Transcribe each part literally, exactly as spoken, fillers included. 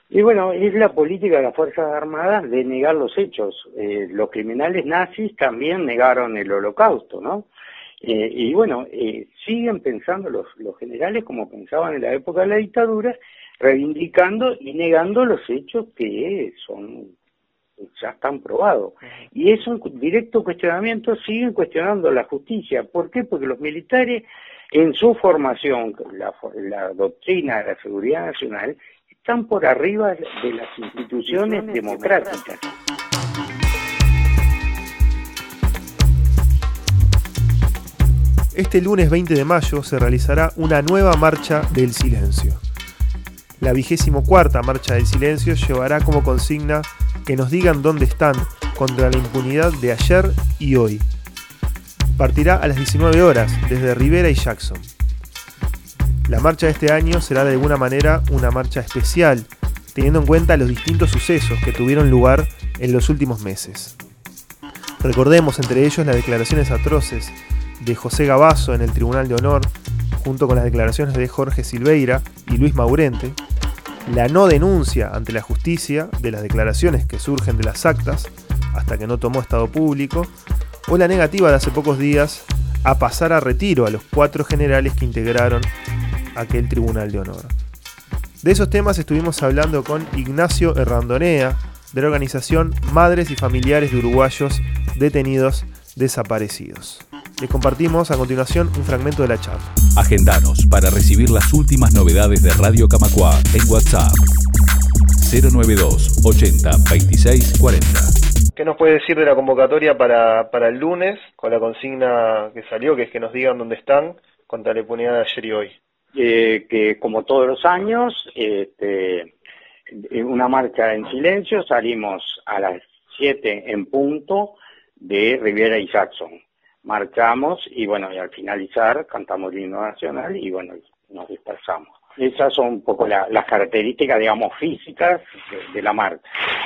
Y bueno, es la política de las Fuerzas Armadas de negar los hechos. Eh, los criminales nazis también negaron el Holocausto, ¿no? Eh, y bueno, eh, siguen pensando los, los generales como pensaban en la época de la dictadura, reivindicando y negando los hechos que son ya están probados. Y es un directo cuestionamiento, siguen cuestionando la justicia. ¿Por qué? Porque los militares, en su formación, la, la doctrina de la seguridad nacional, están por arriba de las instituciones democráticas. Este lunes veinte de mayo se realizará una nueva Marcha del Silencio. La vigésimo cuarta Marcha del Silencio llevará como consigna que nos digan dónde están contra la impunidad de ayer y hoy. Partirá a las diecinueve horas desde Rivera y Jackson. La marcha de este año será de alguna manera una marcha especial, teniendo en cuenta los distintos sucesos que tuvieron lugar en los últimos meses. Recordemos entre ellos las declaraciones atroces de José Gabazo en el Tribunal de Honor, junto con las declaraciones de Jorge Silveira y Luis Maurente, la no denuncia ante la justicia de las declaraciones que surgen de las actas hasta que no tomó estado público, o la negativa de hace pocos días a pasar a retiro a los cuatro generales que integraron aquel Tribunal de Honor. De esos temas estuvimos hablando con Ignacio Errandonea, de la organización Madres y Familiares de Uruguayos Detenidos Desaparecidos. Les compartimos a continuación un fragmento de la charla. Agendanos para recibir las últimas novedades de Radio Camacuá en WhatsApp cero nueve dos ochenta veintiséis cuarenta. ¿Qué nos puede decir de la convocatoria para, para el lunes, con la consigna que salió, que es que nos digan dónde están contra la impunidad de ayer y hoy? Eh, que como todos los años, este, una marcha en silencio, salimos a las siete en punto de Rivera y Jackson. Marchamos y bueno, y al finalizar cantamos el himno nacional y bueno, nos dispersamos. Esas son un poco la, las características, digamos, físicas de, de la marcha.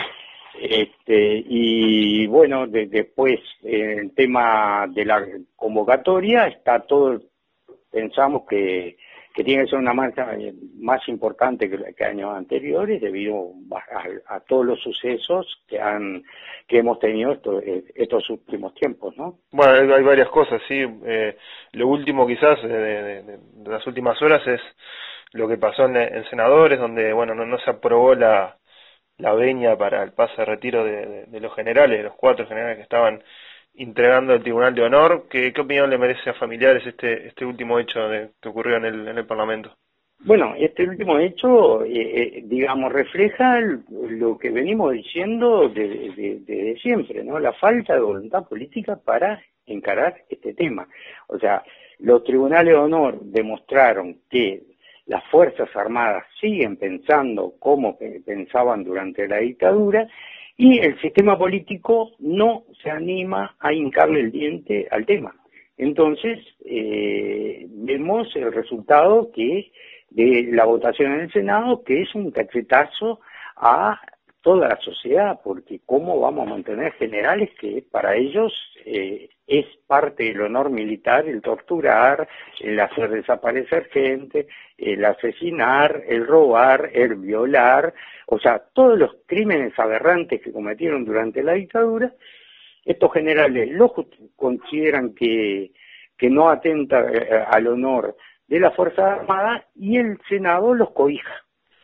Este, y bueno, de, después eh, el tema de la convocatoria está todo, pensamos que, que tiene que ser una marcha más importante que, que años anteriores debido a, a todos los sucesos que han que hemos tenido esto, estos últimos tiempos, ¿no? Bueno, hay, hay varias cosas, sí. Eh, lo último quizás de, de, de, de las últimas horas es lo que pasó en, en Senadores, donde bueno no, no se aprobó la, la venia para el pase de retiro de, de, de los generales, de los cuatro generales que estaban integrando el Tribunal de Honor. ¿Qué, qué opinión le merece a familiares este este último hecho de, que ocurrió en el, en el Parlamento? Bueno, este último hecho, eh, eh, digamos, refleja el, lo que venimos diciendo desde de, de, de siempre, ¿no? La falta de voluntad política para encarar este tema. O sea, los tribunales de honor demostraron que las Fuerzas Armadas siguen pensando como pensaban durante la dictadura y el sistema político no se anima a hincarle el diente al tema. Entonces, eh, vemos el resultado que de la votación en el Senado, que es un cachetazo a toda la sociedad, porque cómo vamos a mantener generales que para ellos eh, es parte del honor militar el torturar, el hacer desaparecer gente, el asesinar, el robar, el violar, o sea, todos los crímenes aberrantes que cometieron durante la dictadura, estos generales los consideran que, que no atenta eh, al honor de la Fuerza Armada y el Senado los cobija.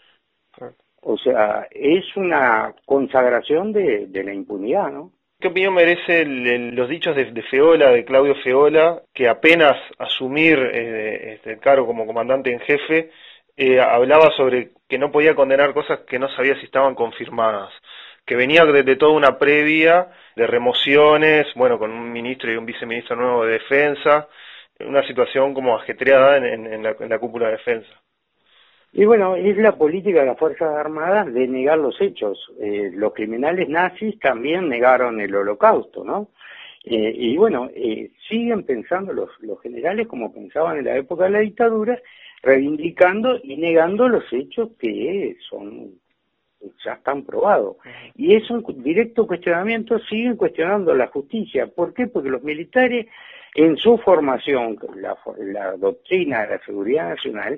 O sea, es una consagración de, de la impunidad, ¿no? ¿Qué opinión merece el, el, los dichos de, de Feola, de Claudio Feola, que apenas asumir eh, este, el cargo como comandante en jefe, eh, hablaba sobre que no podía condenar cosas que no sabía si estaban confirmadas, que venía de, de toda una previa de remociones, bueno, con un ministro y un viceministro nuevo de Defensa, una situación como ajetreada en, en, en, la, en la cúpula de defensa? Y bueno, es la política de las Fuerzas Armadas de negar los hechos. Eh, los criminales nazis también negaron el Holocausto, ¿no? Eh, y bueno, eh, siguen pensando los, los generales como pensaban en la época de la dictadura, reivindicando y negando los hechos que son ya están probados. Y es un directo cuestionamiento, siguen cuestionando la justicia. ¿Por qué? Porque los militares, en su formación, la, la doctrina de la seguridad nacional,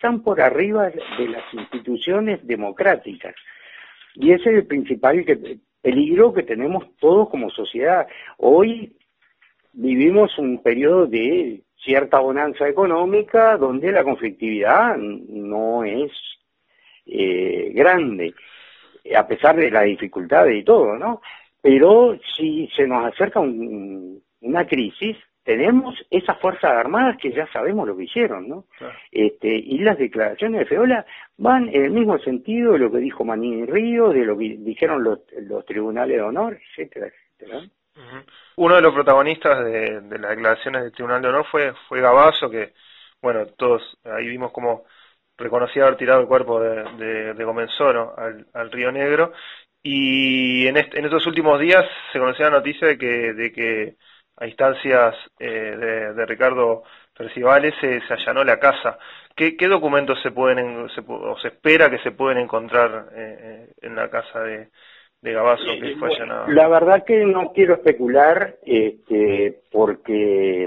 están por arriba de las instituciones democráticas. Y ese es el principal que, peligro que tenemos todos como sociedad. Hoy vivimos un periodo de cierta bonanza económica donde la conflictividad no es eh, grande, a pesar de las dificultades y todo, ¿no? Pero si se nos acerca un, una crisis, tenemos esas Fuerzas Armadas que ya sabemos lo que hicieron, ¿no? Claro. Este, y las declaraciones de Feola van en el mismo sentido de lo que dijo Manini Río, de lo que dijeron los, los tribunales de honor, etcétera, etcétera. Uh-huh. Uno de los protagonistas de, de las declaraciones del Tribunal de Honor fue, fue Gavazo, que, bueno, todos ahí vimos cómo reconocía haber tirado el cuerpo de, de, de Comensoro al, al Río Negro, y en, este, en estos últimos días se conocía la noticia de que, de que a instancias eh, de, de Ricardo Percivales se, se allanó la casa. ¿Qué, qué documentos se pueden se, o se espera que se pueden encontrar eh, en la casa de, de Gavazo que fue allanada? La verdad que no quiero especular, este, porque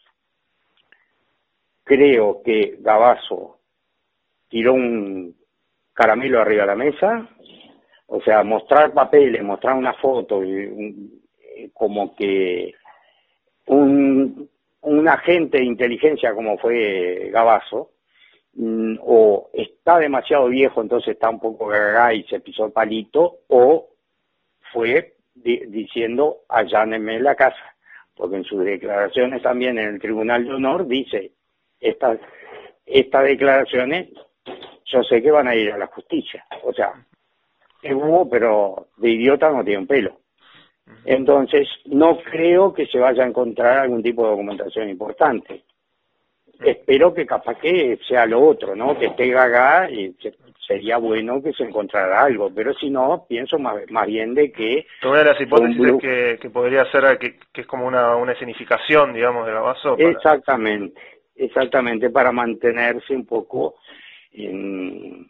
creo que Gavazo tiró un caramelo arriba de la mesa, o sea, mostrar papeles, mostrar una foto, como que un, un agente de inteligencia como fue Gavazo, o está demasiado viejo, entonces está un poco gaga y se pisó el palito, o fue di diciendo allánenme la casa, porque en sus declaraciones también en el Tribunal de Honor dice, estas estas declaraciones yo sé que van a ir a la justicia, o sea, es hubo, pero de idiota no tiene un pelo. Entonces, no creo que se vaya a encontrar algún tipo de documentación importante. Espero que capaz que sea lo otro, ¿no? Que esté gaga y sería bueno que se encontrara algo, pero si no, pienso más, más bien de que... Una de las hipótesis es que, que podría ser que, que es como una, una escenificación, digamos, de Gavazo. Para... Exactamente, exactamente, para mantenerse un poco en,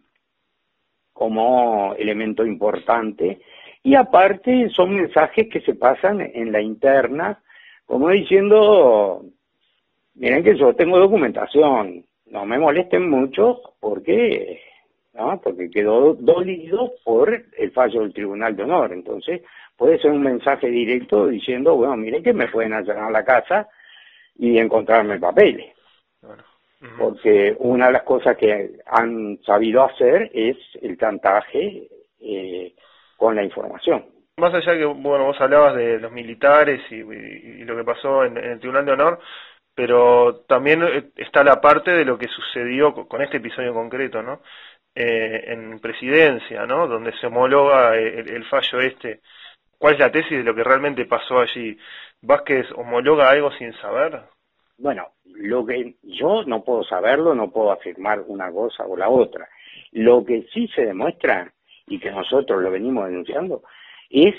como elemento importante. Y aparte son mensajes que se pasan en la interna, como diciendo, miren que yo tengo documentación, no me molesten mucho porque, ¿no? porque quedó dolido por el fallo del Tribunal de Honor. Entonces puede ser un mensaje directo diciendo, bueno, miren que me pueden allanar la casa y encontrarme papeles. Bueno. Uh-huh. Porque una de las cosas que han sabido hacer es el chantaje eh, con la información. Más allá que, bueno, vos hablabas de los militares y, y, y lo que pasó en, en el Tribunal de Honor, pero también está la parte de lo que sucedió con este episodio concreto, ¿no? Eh, en Presidencia, ¿no? Donde se homologa el, el fallo este. ¿Cuál es la tesis de lo que realmente pasó allí? ¿Vázquez homologa algo sin saber? Bueno, lo que yo no puedo saberlo, no puedo afirmar una cosa o la otra. Lo que sí se demuestra, y que nosotros lo venimos denunciando, es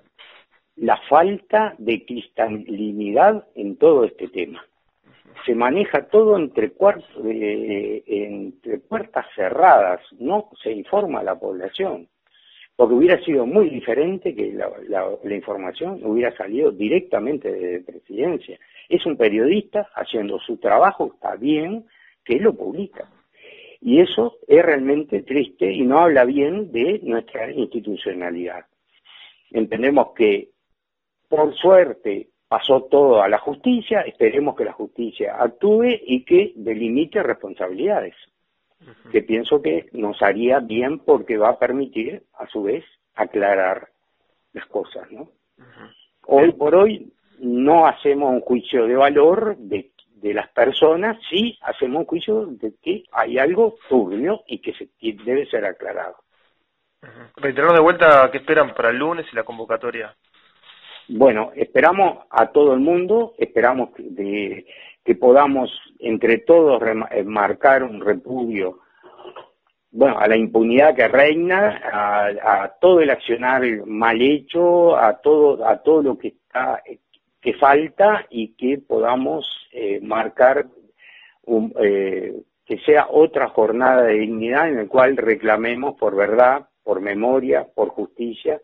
la falta de cristalinidad en todo este tema. Se maneja todo entre, cuartos, eh, entre puertas cerradas, no se informa a la población, porque hubiera sido muy diferente que la, la, la información hubiera salido directamente de Presidencia. Es un periodista haciendo su trabajo, está bien que lo publica. Y eso es realmente triste y no habla bien de nuestra institucionalidad. Entendemos que, por suerte, pasó todo a la justicia, esperemos que la justicia actúe y que delimite responsabilidades, uh-huh. que pienso que nos haría bien porque va a permitir, a su vez, aclarar las cosas, ¿no? Uh-huh. Hoy por hoy no hacemos un juicio de valor de de las personas, sí hacemos un juicio de que hay algo turbio y que se debe ser aclarado. Uh-huh. Reiterando de vuelta, ¿qué esperan para el lunes y la convocatoria? Bueno, esperamos a todo el mundo, esperamos que, de, que podamos entre todos marcar un repudio, bueno, a la impunidad que reina, a, a todo el accionar mal hecho, a todo, a todo lo que está que falta y que podamos eh, marcar un, eh, que sea otra jornada de dignidad en la cual reclamemos por verdad, por memoria, por justicia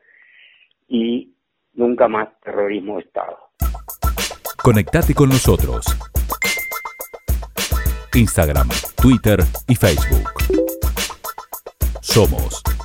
y nunca más terrorismo de Estado. Conectate con nosotros. Instagram, Twitter y Facebook. Somos